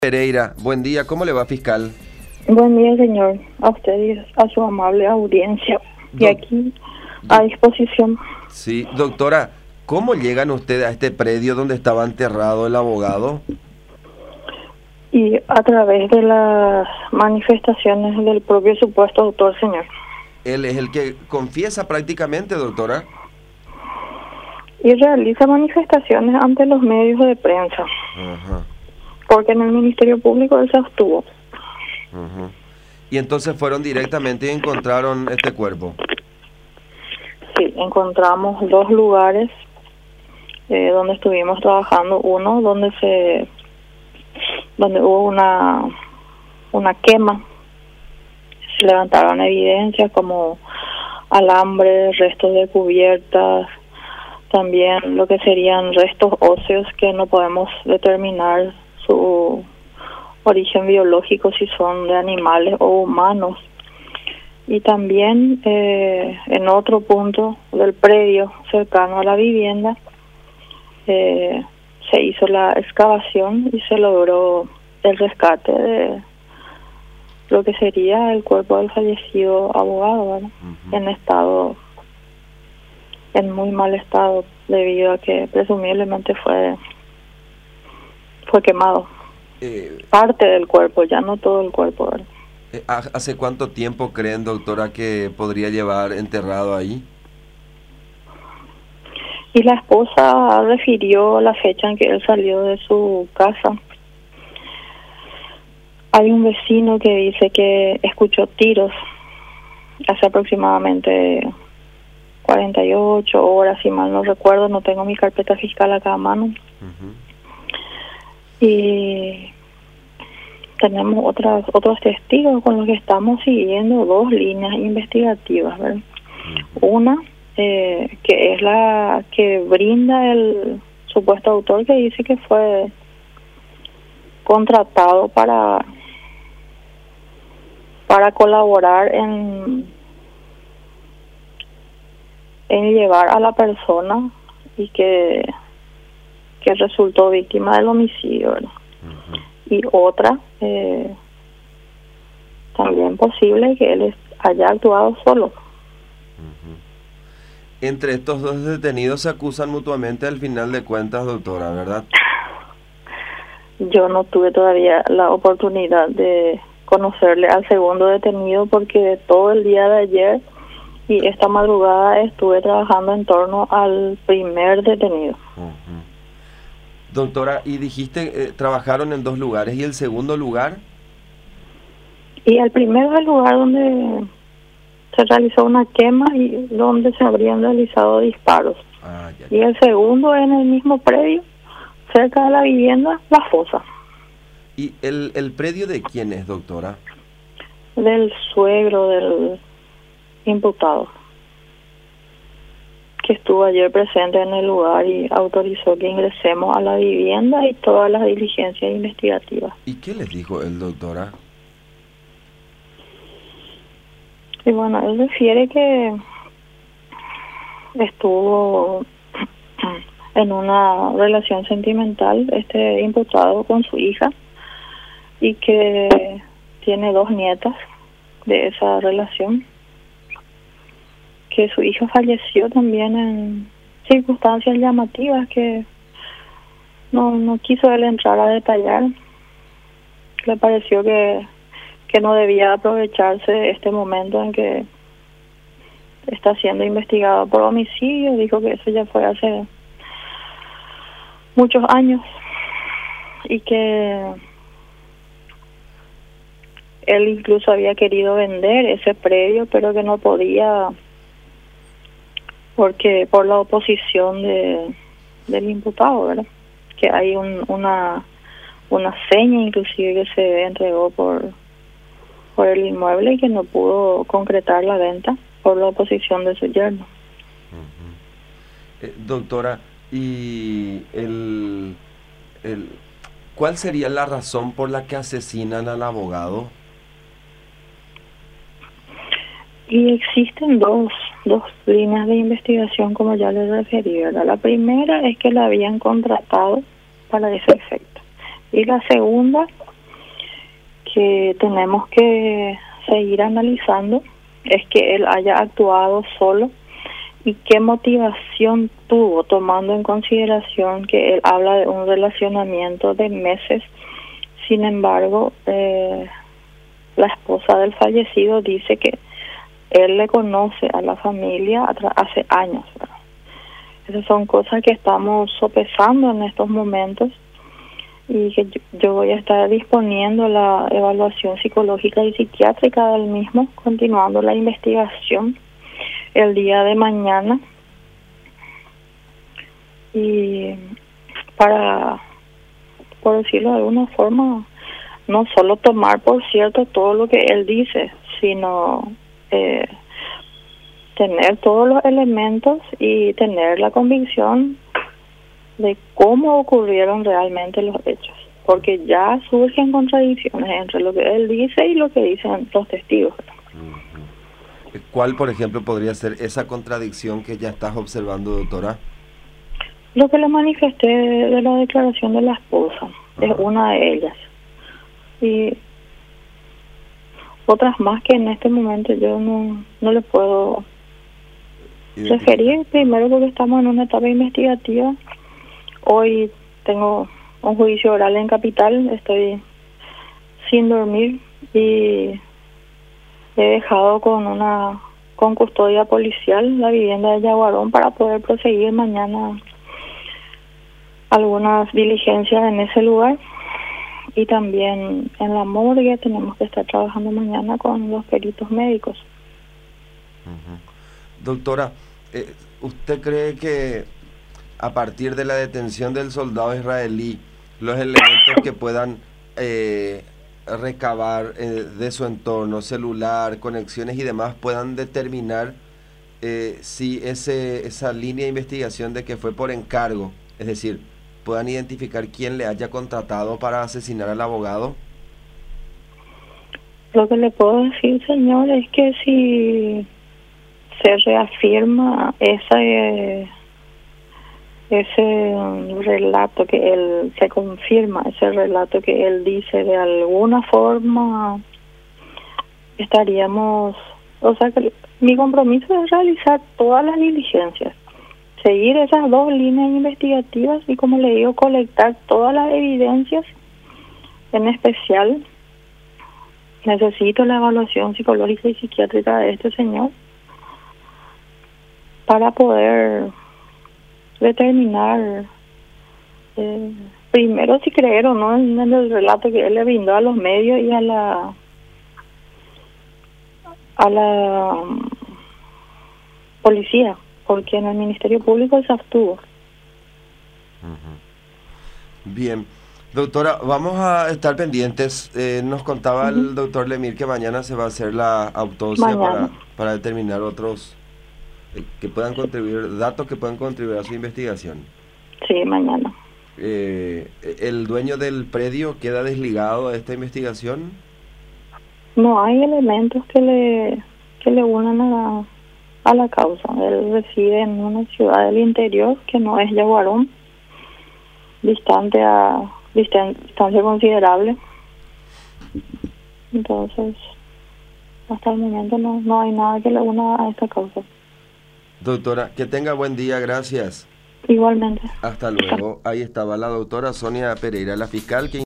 Pereira, buen día, ¿cómo le va, fiscal? Buen día, señor. A usted y a su amable audiencia. Y Doc- aquí a disposición. Sí, doctora, ¿cómo llegan ustedes a este predio donde estaba enterrado el abogado? Y a través de las manifestaciones del propio supuesto autor, señor. Él es el que confiesa prácticamente, doctora. Y realiza manifestaciones ante los medios de prensa. Ajá, Porque en el Ministerio Público él se abstuvo. ajá. Y entonces fueron directamente y encontraron este cuerpo. Sí, encontramos dos lugares donde estuvimos trabajando. Uno donde hubo una quema. Se levantaron evidencias como alambre, restos de cubiertas, también lo que serían restos óseos que no podemos determinar su origen biológico, si son de animales o humanos. Y también en otro punto del predio cercano a la vivienda se hizo la excavación y se logró el rescate de lo que sería el cuerpo del fallecido abogado, ¿verdad? En muy mal estado, debido a que presumiblemente fue quemado. Parte del cuerpo, ya no todo el cuerpo, ¿verdad? ¿Hace cuánto tiempo creen, doctora, que podría llevar enterrado ahí? Y la esposa refirió la fecha en que él salió de su casa. Hay un vecino que dice que escuchó tiros hace aproximadamente 48 horas, si mal no recuerdo, no tengo mi carpeta fiscal acá a mano. Y tenemos otros testigos con los que estamos siguiendo dos líneas investigativas, ¿verdad? Una que es la que brinda el supuesto autor, que dice que fue contratado para colaborar en llevar a la persona y que resultó víctima del homicidio, ¿verdad? Y otra también posible que él haya actuado solo. Entre estos dos detenidos se acusan mutuamente al final de cuentas, doctora, ¿verdad? Yo no tuve todavía la oportunidad de conocerle al segundo detenido porque todo el día de ayer y esta madrugada estuve trabajando en torno al primer detenido. Doctora, y dijiste trabajaron en dos lugares, ¿y el segundo lugar? Y el primero es el lugar donde se realizó una quema y donde se habrían realizado disparos. Y el segundo en el mismo predio, cerca de la vivienda, la fosa. ¿Y el predio de quién es, doctora? Del suegro del imputado, que estuvo ayer presente en el lugar y autorizó que ingresemos a la vivienda y todas las diligencias investigativas. ¿Y qué les dijo el doctora? Y bueno, él refiere que estuvo en una relación sentimental este imputado con su hija y que tiene dos nietas de esa relación, que su hija falleció también en circunstancias llamativas que no quiso él entrar a detallar. Le pareció que no debía aprovecharse este momento en que está siendo investigado por homicidio. Dijo que eso ya fue hace muchos años y que él incluso había querido vender ese predio, pero que no podía porque por la oposición del imputado, ¿verdad? Que hay una seña inclusive que se entregó por el inmueble y que no pudo concretar la venta por la oposición de su yerno. Doctora, ¿y cuál sería la razón por la que asesinan al abogado? Y existen dos líneas de investigación, como ya les referí, ¿verdad? La primera es que la habían contratado para ese efecto. Y la segunda que tenemos que seguir analizando es que él haya actuado solo y qué motivación tuvo, tomando en consideración que él habla de un relacionamiento de meses. Sin embargo, la esposa del fallecido dice que él le conoce a la familia hace años, ¿verdad? Esas son cosas que estamos sopesando en estos momentos y que yo voy a estar disponiendo la evaluación psicológica y psiquiátrica del mismo, continuando la investigación el día de mañana, y para, por decirlo de alguna forma, no solo tomar por cierto todo lo que él dice, sino tener todos los elementos y tener la convicción de cómo ocurrieron realmente los hechos, porque ya surgen contradicciones entre lo que él dice y lo que dicen los testigos. ¿Cuál, por ejemplo, podría ser esa contradicción que ya estás observando, doctora? Lo que le manifesté de la declaración de la esposa es una de ellas, y otras más que en este momento yo no le puedo referir, primero porque estamos en una etapa investigativa. Hoy tengo un juicio oral en Capital, estoy sin dormir y he dejado con custodia policial la vivienda de Yaguarón para poder proseguir mañana algunas diligencias en ese lugar, y también en la morgue tenemos que estar trabajando mañana con los peritos médicos. Doctora, ¿usted cree que a partir de la detención del soldado israelí, los elementos que puedan recabar de su entorno, celular, conexiones y demás, puedan determinar si esa línea de investigación de que fue por encargo, es decir, puedan identificar quién le haya contratado para asesinar al abogado? Lo que le puedo decir, señor, es que si se reafirma ese relato que él, se confirma ese relato que él dice, de alguna forma estaríamos, o sea, que mi compromiso es realizar todas las diligencias, seguir esas dos líneas investigativas y, como le digo, colectar todas las evidencias. En especial necesito la evaluación psicológica y psiquiátrica de este señor para poder determinar primero si creer o no en el relato que él le brindó a los medios y a la policía, porque en el Ministerio Público se abstuvo. Bien, doctora, vamos a estar pendientes. Nos contaba el doctor Lemir que mañana se va a hacer la autopsia para determinar otros que puedan contribuir, datos que puedan contribuir a su investigación. Sí, mañana. ¿El dueño del predio queda desligado de esta investigación? No hay elementos que le unan a la causa. Él reside en una ciudad del interior que no es Yaguarón, distancia considerable. Entonces, hasta el momento no hay nada que le una a esta causa. Doctora, que tenga buen día, gracias. Igualmente. Hasta luego. Ahí estaba la doctora Sonia Pereira, la fiscal que